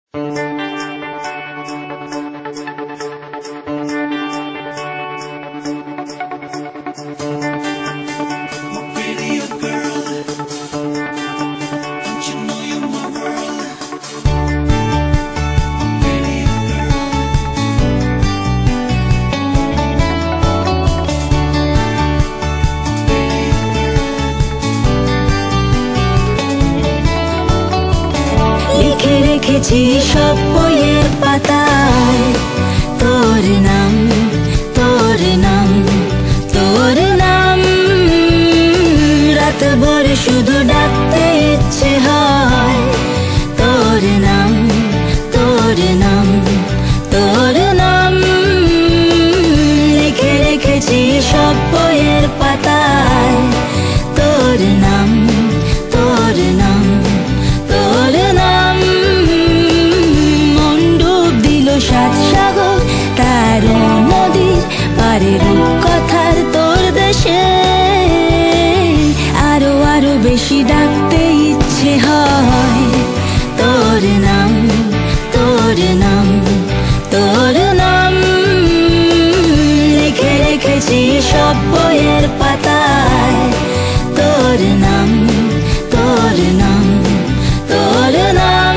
লিখে রেখেছি সব বইয়ের পাতায় তোর নাম, তোর নাম, তোর নাম। রাত ভোর শুধু ডাকতে ইচ্ছে হয় তোর নাম, তোর নাম, তোর নাম। লিখে রেখেছি সব বইয়ের পাতায় তোর নাম, তোর নাম, তোর নাম। মন ডুব দিল সাত সাগর তার নদীর পারে রূপকথার তোর দেশে। আরো আরো বেশি ডাকতে ইচ্ছে হয় তোর নাম, তোর নাম, তোর নাম। লিখে রেখেছি সব বইয়ের পাতায় তোর নাম, তোর নাম, তোর নাম।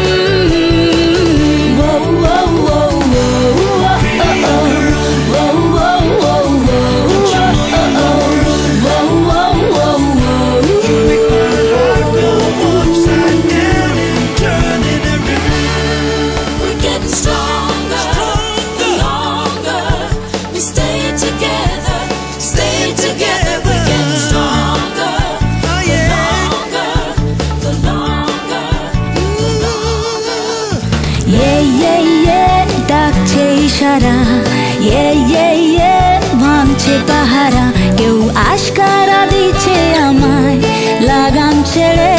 ডাকছে ইশারা, ভাঙছে পাহারা। কেউ আশকারা দিচ্ছে আমায় লাগাম ছেড়ে